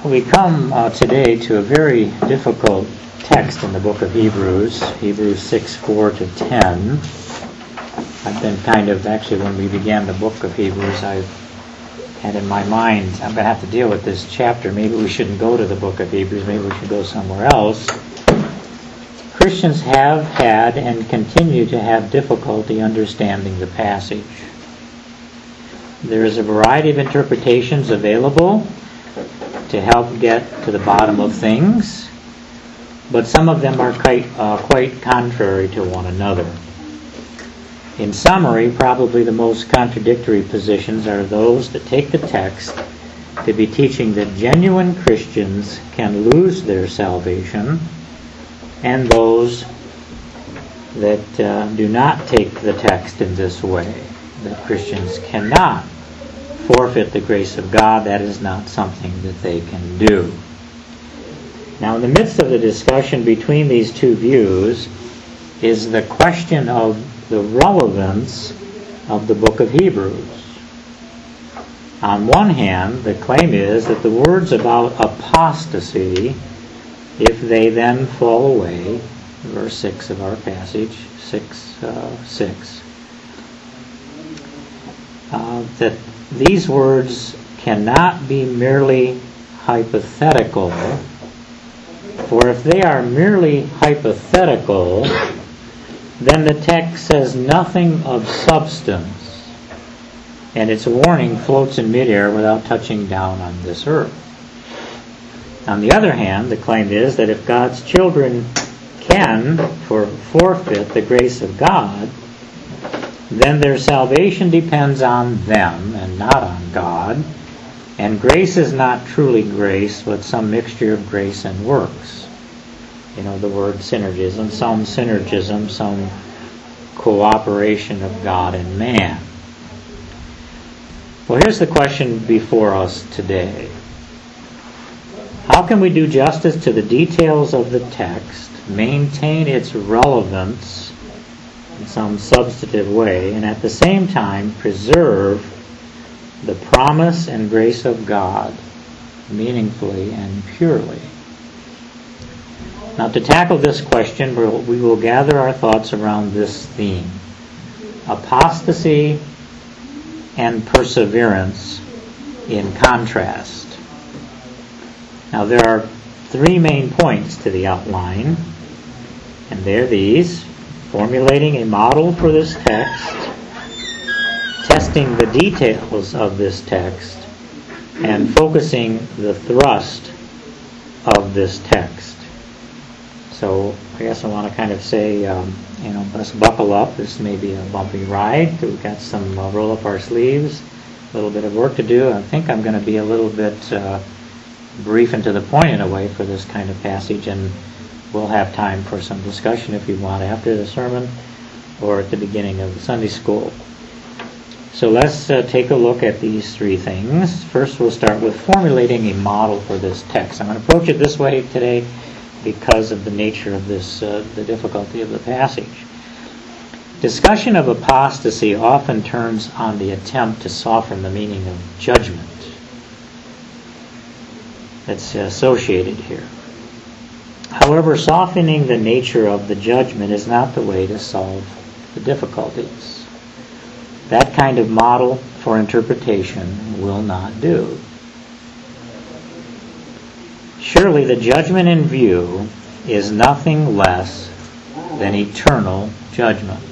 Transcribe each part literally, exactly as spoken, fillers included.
We come uh, today to a very difficult text in the book of Hebrews, Hebrews six, four to ten. I've been kind of, actually when we began the book of Hebrews, I had in my mind, I'm going to have to deal with this chapter. Maybe we shouldn't go to the book of Hebrews, maybe we should go somewhere else. Christians have had and continue to have difficulty understanding the passage. There is a variety of interpretations available to help get to the bottom of things, but some of them are quite, uh, quite contrary to one another. In summary, probably the most contradictory positions are those that take the text to be teaching that genuine Christians can lose their salvation, and those that uh, do not take the text in this way, that Christians cannot forfeit the grace of God. That is not something that they can do. Now, in the midst of the discussion between these two views is the question of the relevance of the book of Hebrews. On one hand, the claim is that the words about apostasy, if they then fall away, verse six of our passage, six, uh, six, uh, that these words cannot be merely hypothetical, for if they are merely hypothetical, then the text says nothing of substance, and its warning floats in midair without touching down on this earth. On the other hand, the claim is that if God's children can for forfeit the grace of God, then their salvation depends on them and not on God, and grace is not truly grace, but some mixture of grace and works. You know, the word synergism, some synergism, some cooperation of God and man. Well, here's the question before us today. How can we do justice to the details of the text, maintain its relevance in some substantive way, and at the same time preserve the promise and grace of God meaningfully and purely? Now, to tackle this question, we will gather our thoughts around this theme: apostasy and perseverance in contrast. Now, there are three main points to the outline, and they're these: formulating a model for this text, testing the details of this text, and focusing the thrust of this text. So I guess I want to kind of say, um, you know, let's buckle up. This may be a bumpy ride. We've got some uh, roll up our sleeves, a little bit of work to do. I think I'm going to be a little bit uh, brief and to the point in a way for this kind of passage, and we'll have time for some discussion if you want after the sermon or at the beginning of the Sunday school. So let's uh, take a look at these three things. First, we'll start with formulating a model for this text. I'm going to approach it this way today because of the nature of this, uh, the difficulty of the passage. Discussion of apostasy often turns on the attempt to soften the meaning of judgment that's associated here. However, softening the nature of the judgment is not the way to solve the difficulties. That kind of model for interpretation will not do. Surely the judgment in view is nothing less than eternal judgment.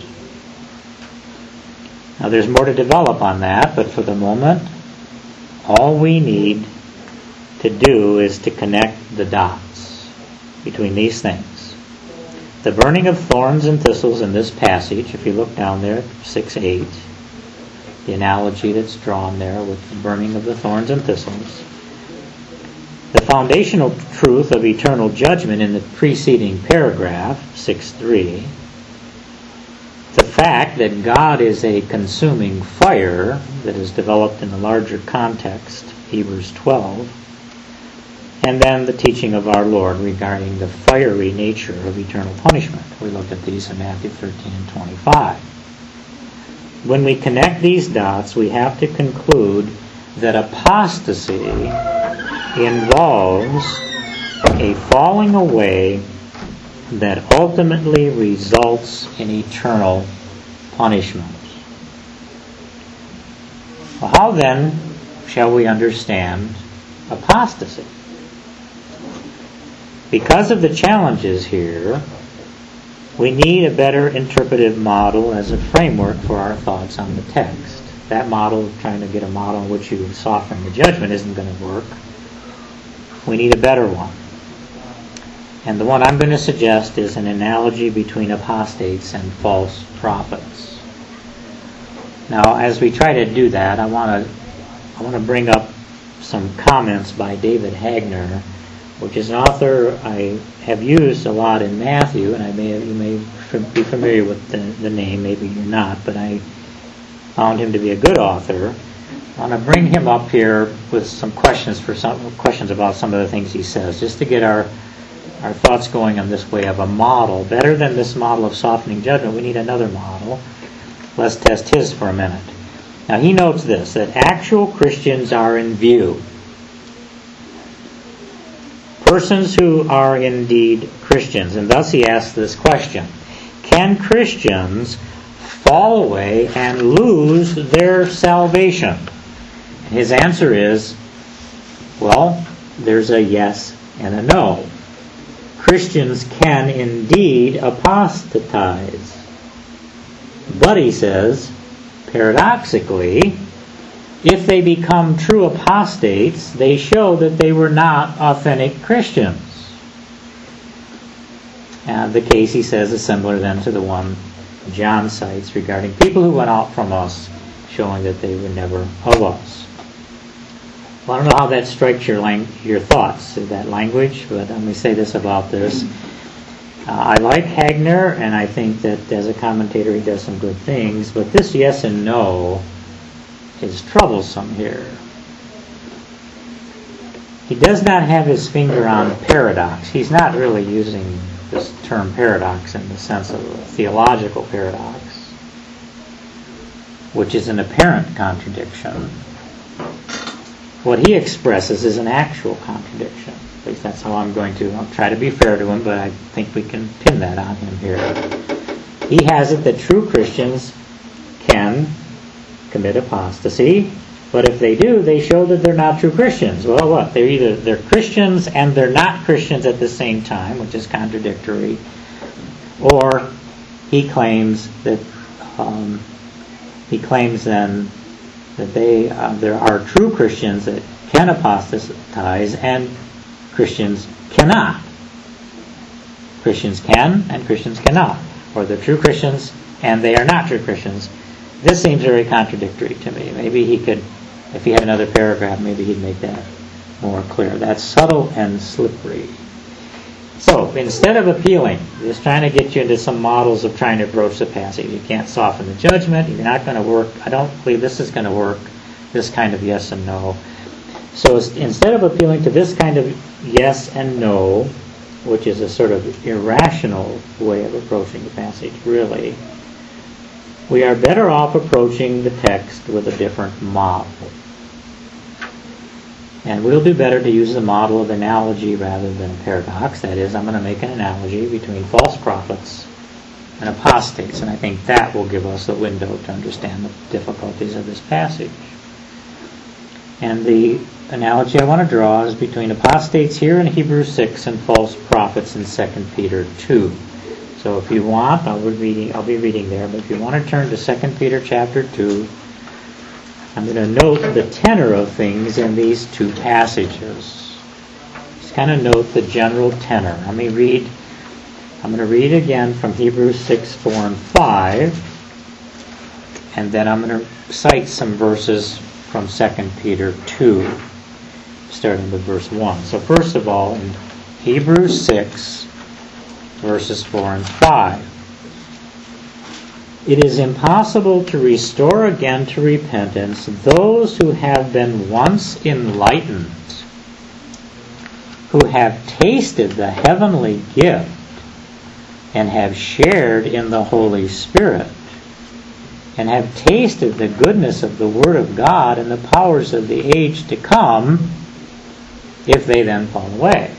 Now, there's more to develop on that, but for the moment, all we need to do is to connect the dots between these things. The burning of thorns and thistles in this passage, if you look down there, six eight, the analogy that's drawn there with the burning of the thorns and thistles. The foundational truth of eternal judgment in the preceding paragraph, six three. The fact that God is a consuming fire that is developed in the larger context, Hebrews twelve. And then the teaching of our Lord regarding the fiery nature of eternal punishment. We looked at these in Matthew thirteen and twenty-five. When we connect these dots, we have to conclude that apostasy involves a falling away that ultimately results in eternal punishment. Well, how then shall we understand apostasy? Because of the challenges here, we need a better interpretive model as a framework for our thoughts on the text. That model, trying to get a model in which you soften the judgment, isn't going to work. We need a better one. And the one I'm going to suggest is an analogy between apostates and false prophets. Now, as we try to do that, I want to I want to bring up some comments by David Hagner, which is an author I have used a lot in Matthew, and I may have, you may be familiar with the, the name, maybe you're not, but I found him to be a good author. I want to bring him up here with some questions for some questions about some of the things he says, just to get our our thoughts going on this way of a model. Better than this model of softening judgment, we need another model. Let's test his for a minute. Now he notes this, that actual Christians are in view. Persons who are indeed Christians. And thus he asks this question: can Christians fall away and lose their salvation? And his answer is, well, there's a yes and a no. Christians can indeed apostatize. But he says, paradoxically, if they become true apostates, they show that they were not authentic Christians. And the case, he says, is similar then to the one John cites regarding people who went out from us, showing that they were never of us. Well, I don't know how that strikes your lang- your thoughts, that language, but let me say this about this. Uh, I like Hagner, and I think that as a commentator he does some good things, but this yes and no is troublesome here. He does not have his finger on paradox. He's not really using this term paradox in the sense of a theological paradox, which is an apparent contradiction. What he expresses is an actual contradiction. At least that's how I'm going to I'll try to be fair to him, but I think we can pin that on him here. He has it that true Christians can commit apostasy, but if they do, they show that they're not true Christians. Well, what? They're either they're Christians and they're not Christians at the same time, which is contradictory, or he claims that um, he claims then that they uh, there are true Christians that can apostatize and Christians cannot. Christians can and Christians cannot, or they're true Christians and they are not true Christians. This seems very contradictory to me. Maybe he could, if he had another paragraph, maybe he'd make that more clear. That's subtle and slippery. So, instead of appealing, just trying to get you into some models of trying to approach the passage. You can't soften the judgment. You're not going to work. I don't believe this is going to work, this kind of yes and no. So, instead of appealing to this kind of yes and no, which is a sort of irrational way of approaching the passage, really, we are better off approaching the text with a different model. And we'll do better to use the model of analogy rather than paradox. That is, I'm going to make an analogy between false prophets and apostates, and I think that will give us a window to understand the difficulties of this passage. And the analogy I want to draw is between apostates here in Hebrews six and false prophets in Second Peter two. So if you want, I'll be reading, I'll be reading there, but if you want to turn to Second Peter chapter two, I'm going to note the tenor of things in these two passages. Just kind of note the general tenor. Let me read, I'm going to read again from Hebrews six, four, and five, and then I'm going to cite some verses from Second Peter two, starting with verse one. So first of all, in Hebrews six, verses four and five. It is impossible to restore again to repentance those who have been once enlightened, who have tasted the heavenly gift and have shared in the Holy Spirit, and have tasted the goodness of the Word of God and the powers of the age to come, if they then fall away.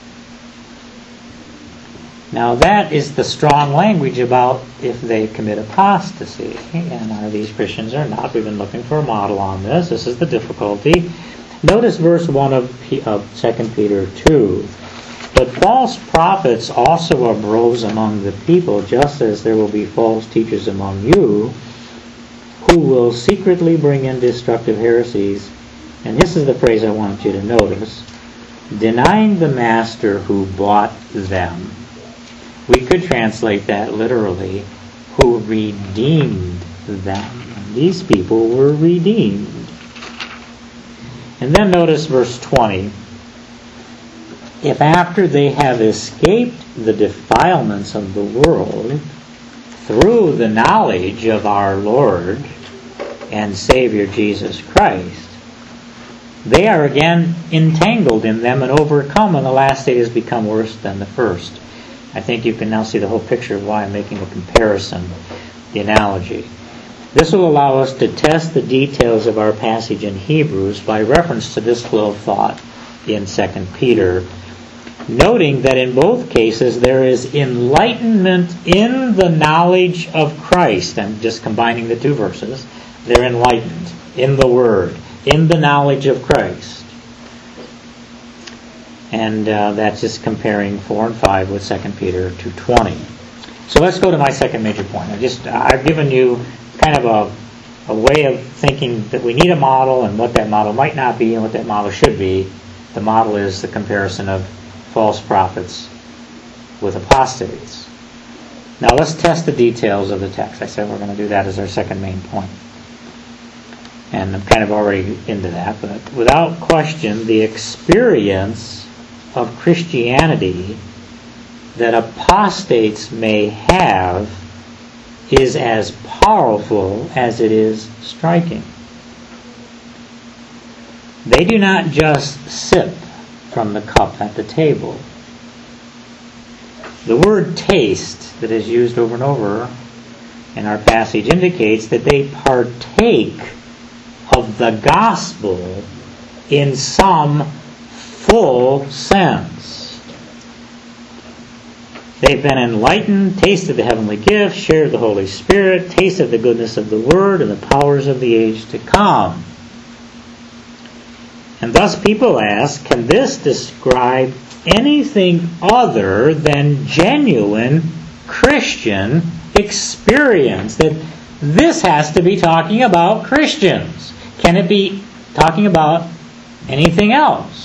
Now that is the strong language about if they commit apostasy. And are these Christians or not? We've been looking for a model on this. This is the difficulty. Notice verse one of, P- of Second Peter two. But false prophets also arose among the people, just as there will be false teachers among you, who will secretly bring in destructive heresies. And this is the phrase I want you to notice. Denying the master who bought them. We could translate that literally, who redeemed them. These people were redeemed. And then notice verse twenty. If after they have escaped the defilements of the world, through the knowledge of our Lord and Savior Jesus Christ, they are again entangled in them and overcome, and the last state has become worse than the first. I think you can now see the whole picture of why I'm making the comparison, the analogy. This will allow us to test the details of our passage in Hebrews by reference to this flow of thought in Second Peter, noting that in both cases there is enlightenment in the knowledge of Christ. I'm just combining the two verses. They're enlightened in the Word, in the knowledge of Christ. And uh, that's just comparing four and five with Second Peter two twenty. So let's go to my second major point. I just, I've given you kind of a, a way of thinking that we need a model and what that model might not be and what that model should be. The model is the comparison of false prophets with apostates. Now let's test the details of the text. I said we're going to do that as our second main point. And I'm kind of already into that, but without question, the experience of Christianity that apostates may have is as powerful as it is striking. They do not just sip from the cup at the table. The word taste that is used over and over in our passage indicates that they partake of the gospel in some full sense. They've been enlightened, tasted the heavenly gift, shared the Holy Spirit, tasted the goodness of the Word and the powers of the age to come. And thus people ask, can this describe anything other than genuine Christian experience? That this has to be talking about Christians. Can it be talking about anything else?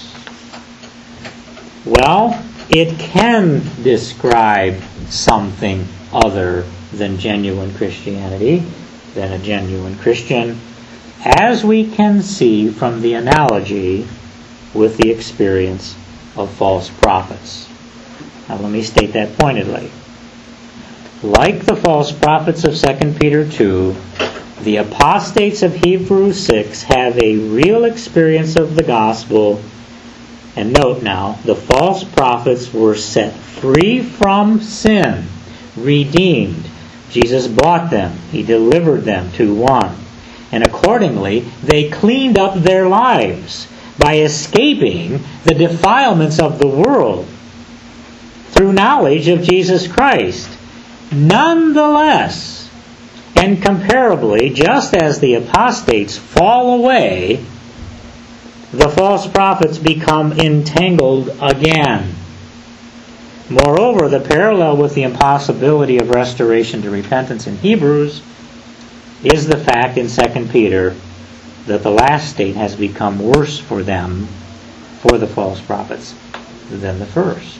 Well, it can describe something other than genuine Christianity, than a genuine Christian, as we can see from the analogy with the experience of false prophets. Now let me state that pointedly. Like the false prophets of Second Peter two, the apostates of Hebrews six have a real experience of the gospel. And note now, the false prophets were set free from sin, redeemed. Jesus bought them. He delivered them to one. And accordingly, they cleaned up their lives by escaping the defilements of the world through knowledge of Jesus Christ. Nonetheless, and comparably, just as the apostates fall away, the false prophets become entangled again. Moreover, the parallel with the impossibility of restoration to repentance in Hebrews is the fact in Second Peter that the last state has become worse for them, for the false prophets, than the first.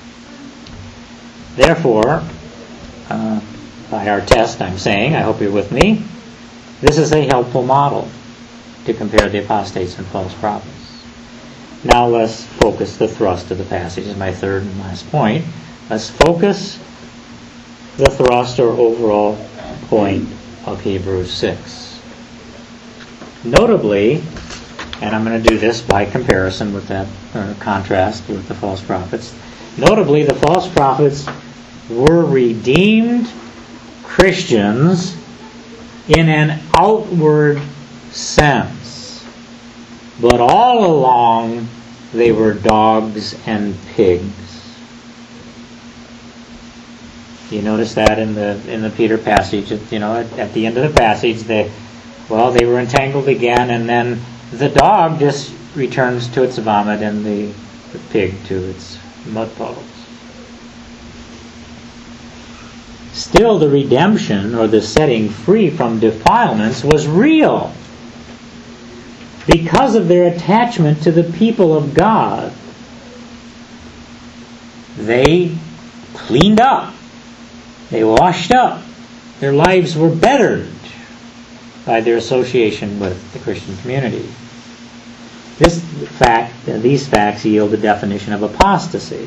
Therefore, uh, by our test, I'm saying, I hope you're with me, this is a helpful model to compare the apostates and false prophets. Now let's focus the thrust of the passage. This is my third and last point. Let's focus the thrust or overall point of Hebrews six. Notably, and I'm going to do this by comparison with that uh, contrast with the false prophets. Notably, the false prophets were redeemed Christians in an outward sense. But all along, they were dogs and pigs. You notice that in the in the Peter passage. You know, at, at the end of the passage, they, well, they were entangled again, and then the dog just returns to its vomit, and the, the pig to its mud puddles. Still, the redemption, or the setting free from defilements, was real because of their attachment to the people of God. They cleaned up. They washed up. Their lives were bettered by their association with the Christian community. This fact, these facts yield the definition of apostasy.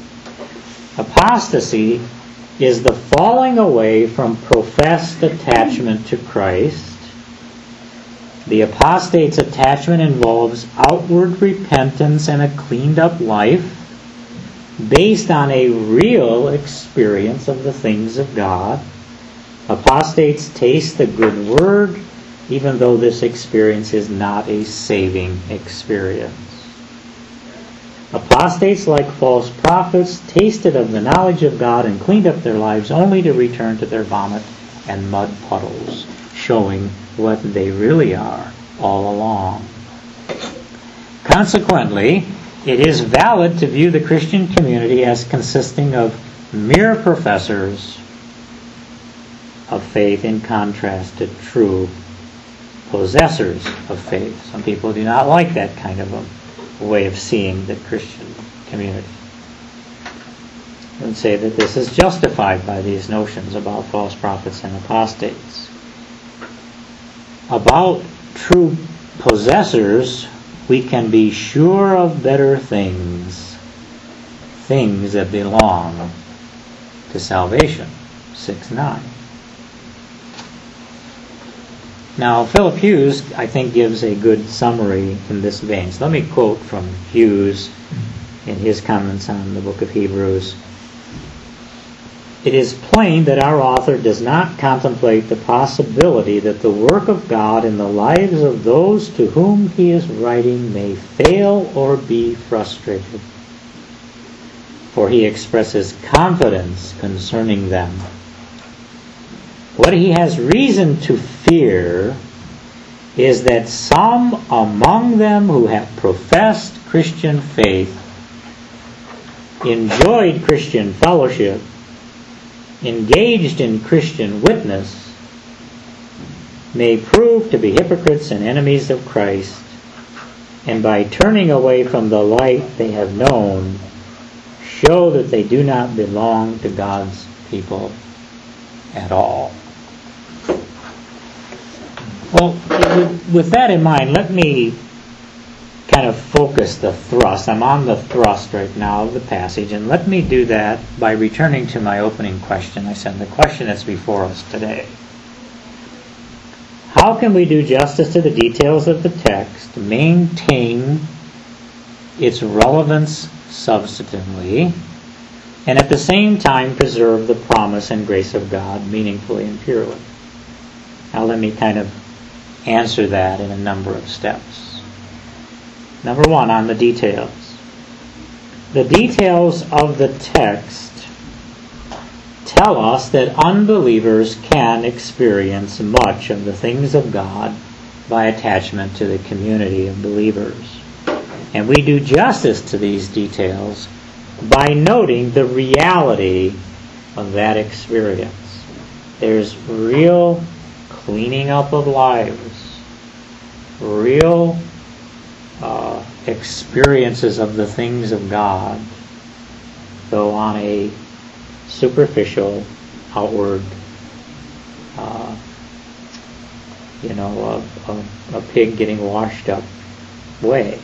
Apostasy is the falling away from professed attachment to Christ. The apostate's attachment involves outward repentance and a cleaned up life based on a real experience of the things of God. Apostates taste the good word, even though this experience is not a saving experience. Apostates, like false prophets, tasted of the knowledge of God and cleaned up their lives only to return to their vomit and mud puddles, showing what they really are all along. Consequently, it is valid to view the Christian community as consisting of mere professors of faith in contrast to true possessors of faith. Some people do not like that kind of a way of seeing the Christian community, and say that this is justified by these notions about false prophets and apostates. About true possessors, we can be sure of better things, things that belong to salvation. six nine. Now, Philip Hughes, I think, gives a good summary in this vein. So let me quote from Hughes in his comments on the book of Hebrews. It is plain that our author does not contemplate the possibility that the work of God in the lives of those to whom he is writing may fail or be frustrated. For he expresses confidence concerning them. What he has reason to fear is that some among them who have professed Christian faith, enjoyed Christian fellowship, engaged in Christian witness, may prove to be hypocrites and enemies of Christ, and by turning away from the light they have known, show that they do not belong to God's people at all. Well, with that in mind, let me kind of focus the thrust. I'm on the thrust right now of the passage, and let me do that by returning to my opening question. I said the question that's before us today. How can we do justice to the details of the text, maintain its relevance substantively, and at the same time preserve the promise and grace of God meaningfully and purely? Now let me kind of answer that in a number of steps. Number one, on the details. The details of the text tell us that unbelievers can experience much of the things of God by attachment to the community of believers. And we do justice to these details by noting the reality of that experience. There's real cleaning up of lives, real uh, experiences of the things of God, though on a superficial, outward, uh, you know, a, a, a pig getting washed up way.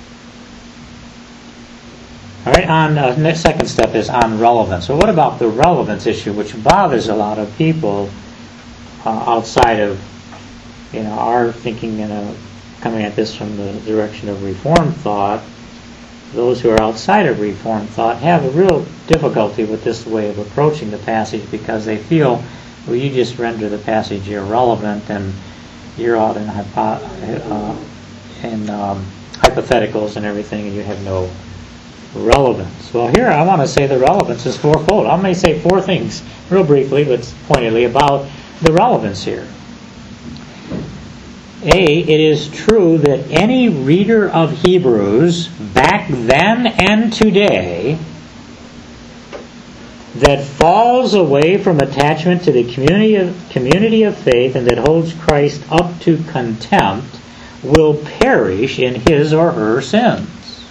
All right, on uh, the second step is on relevance. So what about the relevance issue, which bothers a lot of people uh, outside of, you know, our thinking, you know, coming at this from the direction of Reformed thought? Those who are outside of Reformed thought have a real difficulty with this way of approaching the passage, because they feel, well, you just render the passage irrelevant and you're out in, hypo- uh, in um, hypotheticals and everything, and you have no relevance. Well, here I want to say the relevance is fourfold. I'm going to say four things, real briefly, but pointedly, about the relevance here. A, it is true that any reader of Hebrews, back then and today, that falls away from attachment to the community of, community of faith and that holds Christ up to contempt will perish in his or her sins.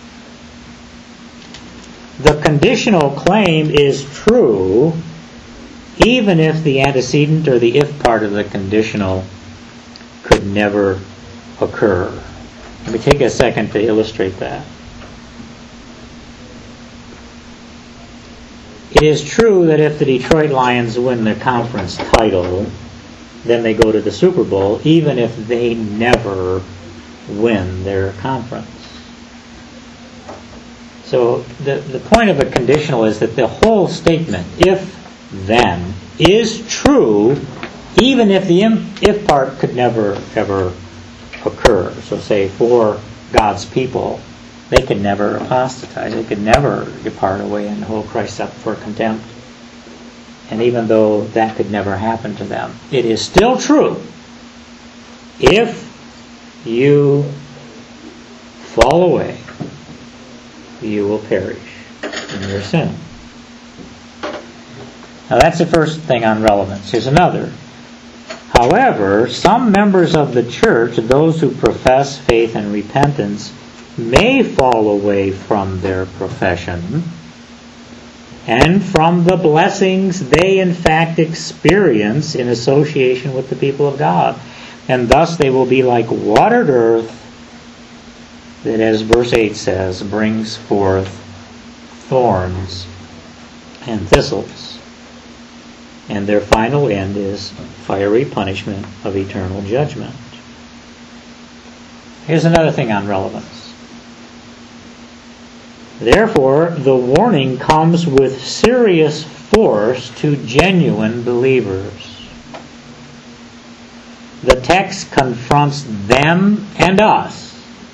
The conditional claim is true even if the antecedent or the if part of the conditional could never occur. Let me take a second to illustrate that. It is true that if the Detroit Lions win the conference title, then they go to the Super Bowl, even if they never win their conference. So the, the point of a conditional is that the whole statement, if then, is true even if the if part could never ever occur. So say for God's people, they could never apostatize. They could never depart away and hold Christ up for contempt. And even though that could never happen to them, it is still true. If you fall away, you will perish in your sin. Now that's the first thing on relevance. Here's another. However, some members of the church, those who profess faith and repentance, may fall away from their profession and from the blessings they in fact experience in association with the people of God. And thus they will be like watered earth that, as verse eight says, brings forth thorns and thistles. And their final end is fiery punishment of eternal judgment. Here's another thing on relevance. Therefore, the warning comes with serious force to genuine believers. The text confronts them and us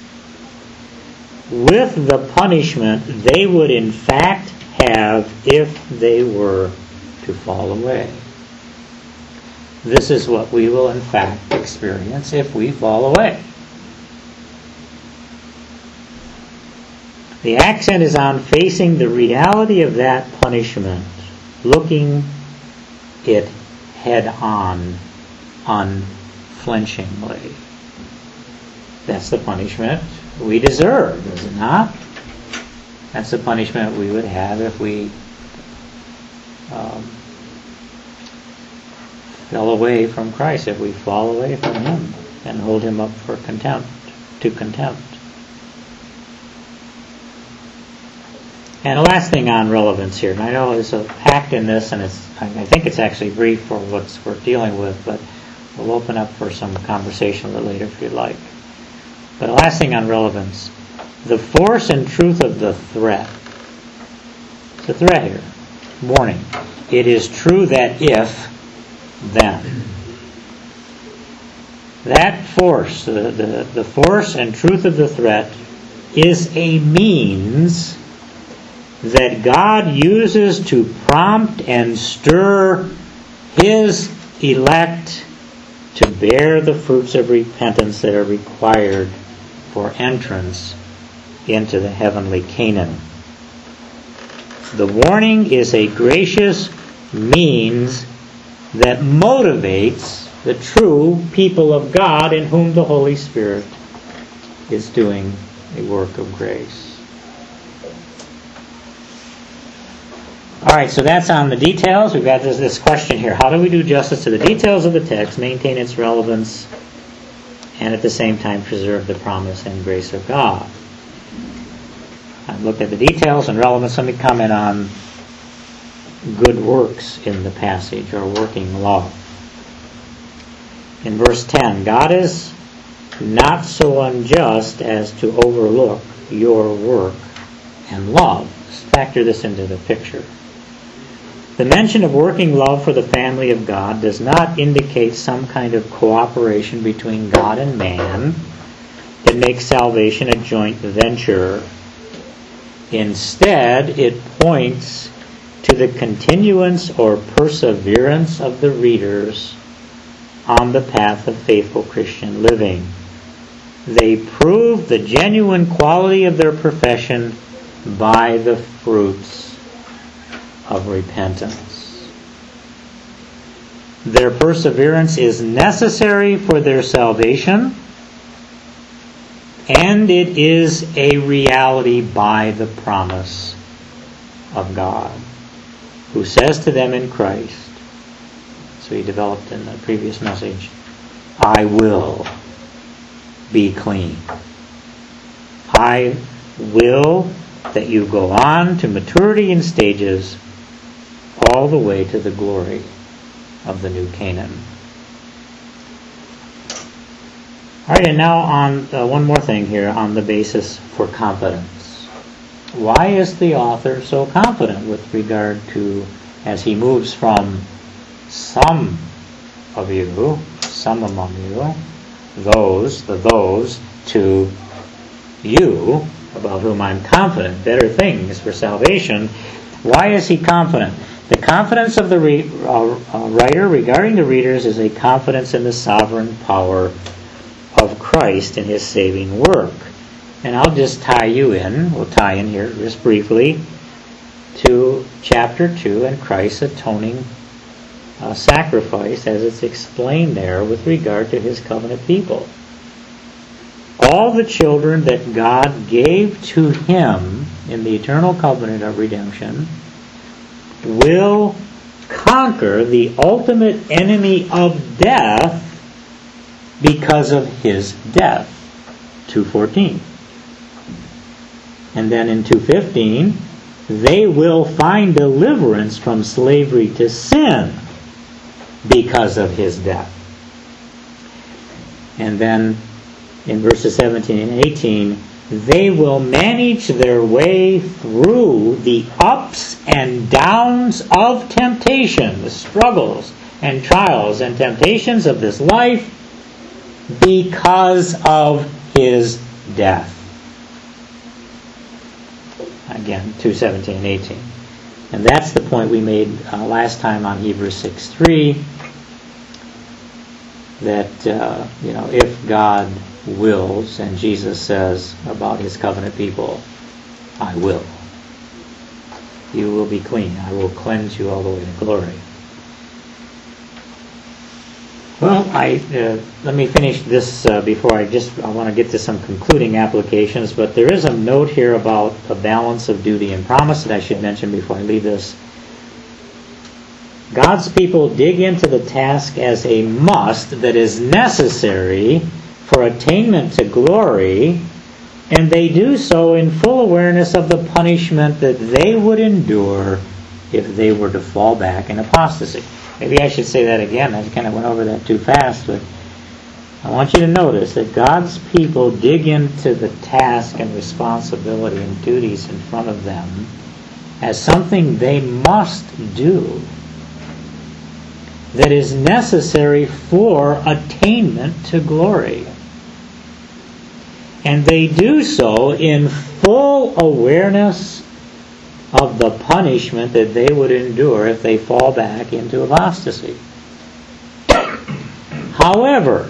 with the punishment they would in fact have if they were to fall away. This is what we will in fact experience if we fall away. The accent is on facing the reality of that punishment, looking it head on, unflinchingly. That's the punishment we deserve, is it not? That's the punishment we would have if we um, fell away from Christ, if we fall away from Him and hold Him up for contempt, to contempt. And the last thing on relevance here, and I know there's a packed in this, and it's I think it's actually brief for what we're dealing with, but we'll open up for some conversation a little later if you'd like. But the last thing on relevance, the force and truth of the threat. It's a threat here. Warning. It is true that if, then. That force, the, the, the force and truth of the threat, is a means that God uses to prompt and stir His elect to bear the fruits of repentance that are required for entrance into the heavenly Canaan. The warning is a gracious means that motivates the true people of God in whom the Holy Spirit is doing a work of grace. All right, so that's on the details. We've got this, this question here. How do we do justice to the details of the text, maintain its relevance, and at the same time preserve the promise and grace of God? I've looked at the details and relevance. Let me comment on good works in the passage, or working love. In verse ten, God is not so unjust as to overlook your work and love. Let's factor this into the picture. The mention of working love for the family of God does not indicate some kind of cooperation between God and man. that makes salvation a joint venture. Instead, it points to the continuance or perseverance of the readers on the path of faithful Christian living. They prove the genuine quality of their profession by the fruits of repentance. Their perseverance is necessary for their salvation, and it is a reality by the promise of God, who says to them in Christ, so he developed in the previous message, I will be clean. I will that you go on to maturity in stages all the way to the glory of the new Canaan. All right, and now on uh, one more thing here on the basis for confidence. Why is the author so confident with regard to, as he moves from some of you, some among you, those, the those, to you, about whom I'm confident, better things for salvation? Why is he confident? The confidence of the re- uh, uh, writer regarding the readers is a confidence in the sovereign power of Christ and his saving work. And I'll just tie you in, we'll tie in here just briefly, to chapter two and Christ's atoning uh, sacrifice as it's explained there with regard to his covenant people. All the children that God gave to him in the eternal covenant of redemption will conquer the ultimate enemy of death because of his death. two fourteen. And then in two fifteen, they will find deliverance from slavery to sin because of his death. And then in verses seventeen and eighteen, they will manage their way through the ups and downs of temptation, the struggles and trials and temptations of this life because of his death. Again, two seventeen and eighteen. And that's the point we made uh, last time on Hebrews six three, that uh, you know, if God wills, and Jesus says about his covenant people, I will. You will be clean. I will cleanse you all the way to glory. Well, I uh, let me finish this uh, before I just I want to get to some concluding applications, but there is a note here about the balance of duty and promise that I should mention before I leave this. God's people dig into the task as a must that is necessary for attainment to glory, and they do so in full awareness of the punishment that they would endure if they were to fall back in apostasy. Maybe I should say that again. I kind of went over that too fast, but I want you to notice that God's people dig into the task and responsibility and duties in front of them as something they must do that is necessary for attainment to glory. And they do so in full awareness of the punishment that they would endure if they fall back into apostasy. However,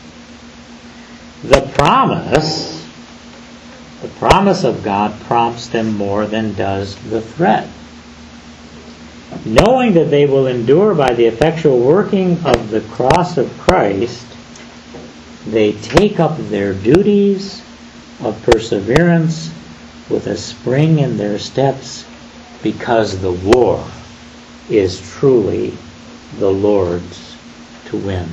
the promise, the promise of God prompts them more than does the threat. Knowing that they will endure by the effectual working of the cross of Christ, they take up their duties of perseverance with a spring in their steps, because the war is truly the Lord's to win.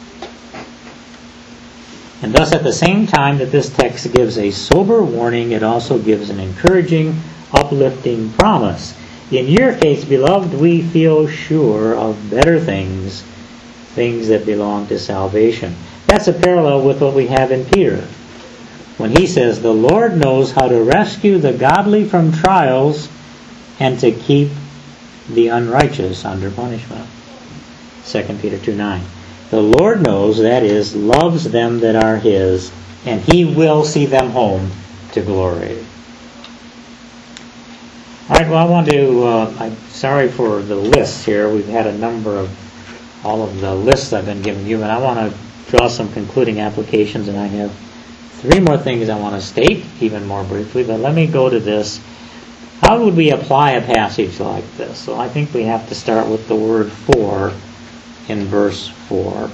And thus, at the same time that this text gives a sober warning, it also gives an encouraging, uplifting promise. In your case, beloved, we feel sure of better things, things that belong to salvation. That's a parallel with what we have in Peter, when he says, the Lord knows how to rescue the godly from trials and to keep the unrighteous under punishment. Second Peter two nine. The Lord knows, that is, loves them that are his, and He will see them home to glory. All right, well, I want to, uh, I'm sorry for the lists here. We've had a number of all of the lists I've been giving you, and I want to draw some concluding applications, and I have three more things I want to state, even more briefly, but let me go to this. How would we apply a passage like this? So I think we have to start with the word for in verse four.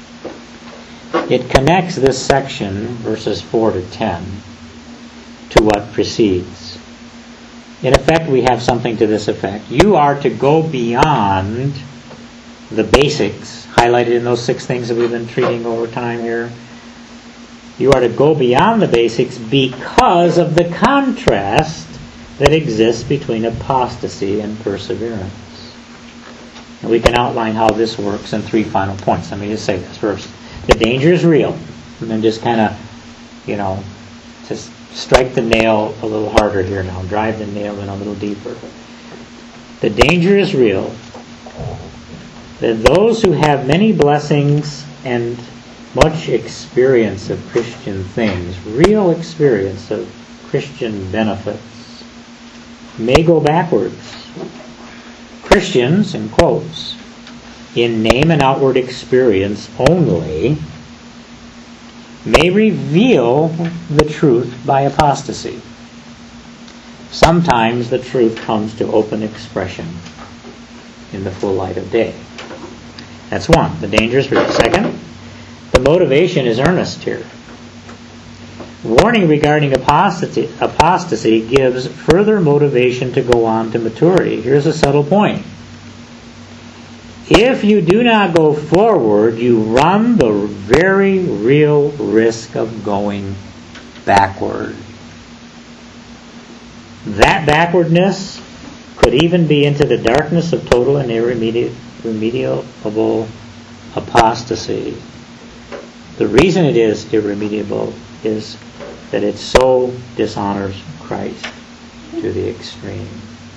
It connects this section, verses four to ten, to what precedes. In effect, we have something to this effect. You are to go beyond the basics, highlighted in those six things that we've been treating over time here. You are to go beyond the basics because of the contrast that exists between apostasy and perseverance. And we can outline how this works in three final points. Let me just say this first. The danger is real. And then just kind of, you know, just strike the nail a little harder here now. Drive the nail in a little deeper. The danger is real. That those who have many blessings and much experience of Christian things, real experience of Christian benefits, may go backwards. Christians, in quotes, in name and outward experience only, may reveal the truth by apostasy. Sometimes the truth comes to open expression in the full light of day. That's one. The danger is real. Second, the motivation is earnest here. Warning regarding apostasy, apostasy gives further motivation to go on to maturity. Here's a subtle point. If you do not go forward, you run the very real risk of going backward. That backwardness could even be into the darkness of total and irremediable apostasy. The reason it is irremediable is that it so dishonors Christ to the extreme.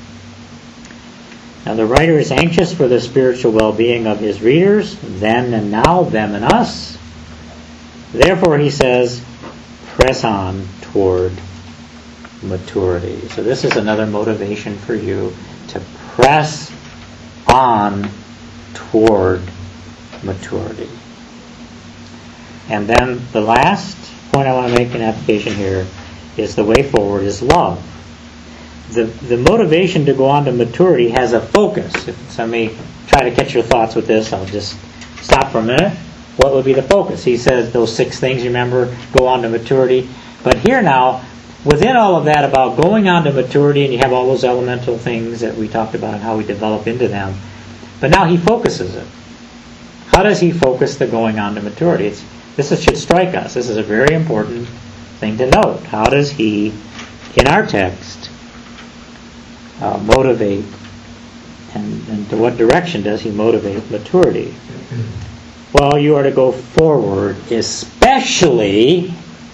Now the writer is anxious for the spiritual well-being of his readers, then and now, them and us. Therefore he says, press on toward maturity. So this is another motivation for you to press on toward maturity. And then the last point I want to make an application here is the way forward is love. The the motivation to go on to maturity has a focus. So let me try to catch your thoughts with this. I'll just stop for a minute. What would be the focus? He says those six things, remember, go on to maturity. But here now, within all of that about going on to maturity, and you have all those elemental things that we talked about and how we develop into them. But now he focuses it. How does he focus the going on to maturity? It's This is, should strike us. This is a very important thing to note. How does he, in our text, uh, motivate, and, and to what direction does he motivate maturity? Well, you are to go forward, especially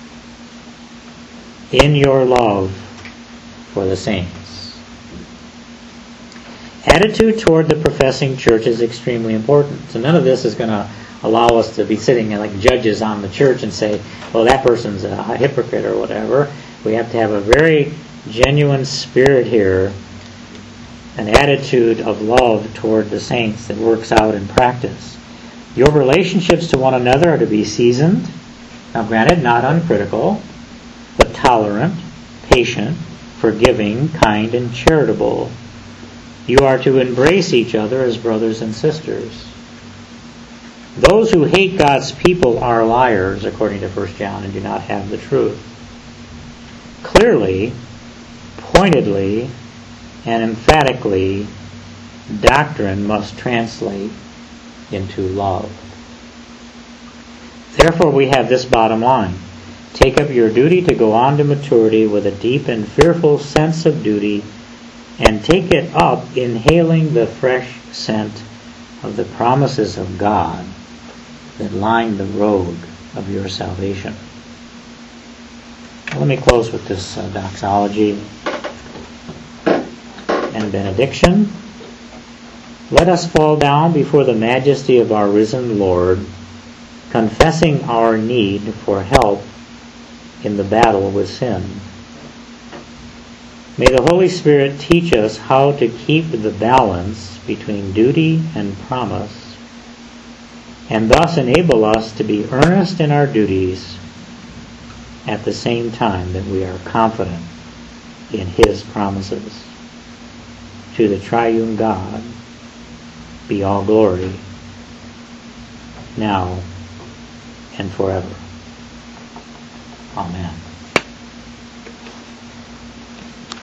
in your love for the saints. Attitude toward the professing church is extremely important. So none of this is going to allow us to be sitting like judges on the church and say, well, that person's a hypocrite or whatever. We have to have a very genuine spirit here, an attitude of love toward the saints that works out in practice. Your relationships to one another are to be seasoned. Now granted, not uncritical, but tolerant, patient, forgiving, kind, and charitable. You are to embrace each other as brothers and sisters. Those who hate God's people are liars, according to First John, and do not have the truth. Clearly, pointedly, and emphatically, doctrine must translate into love. Therefore, we have this bottom line. Take up your duty to go on to maturity with a deep and fearful sense of duty, and take it up inhaling the fresh scent of the promises of God that line the road of your salvation. Let me close with this uh, doxology and benediction. Let us fall down before the majesty of our risen Lord, confessing our need for help in the battle with sin. May the Holy Spirit teach us how to keep the balance between duty and promise, and thus enable us to be earnest in our duties at the same time that we are confident in His promises. To the triune God be all glory, now and forever. Amen.